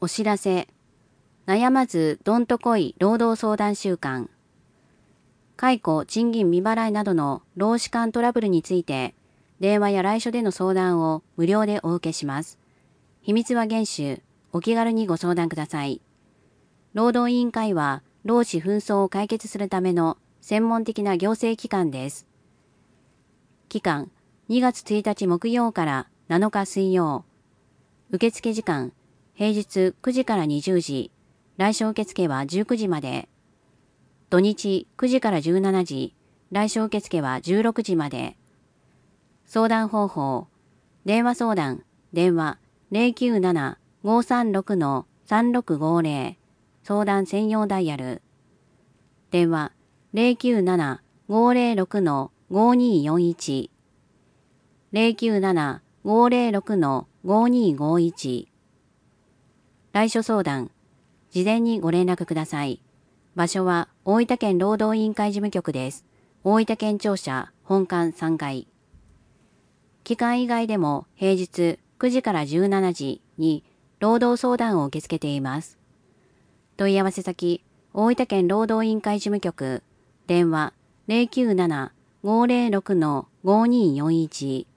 お知らせ。悩まずどんとこい労働相談週間。解雇、賃金未払いなどの労使間トラブルについて、電話や来所での相談を無料でお受けします。秘密は厳守。お気軽にご相談ください。労働委員会は、労使紛争を解決するための専門的な行政機関です。期間、2月1日木曜から7日水曜。受付時間、平日9時から20時。来所受付は19時まで。土日9時から17時。来所受付は16時まで。相談方法。電話相談。電話097-536-3650。相談専用ダイヤル。電話097-506-5241。097-506-5251。来所相談。事前にご連絡ください。場所は大分県労働委員会事務局です。大分県庁舎本館3階。期間以外でも平日9時から17時に労働相談を受け付けています。問い合わせ先、大分県労働委員会事務局、電話097-506-5241。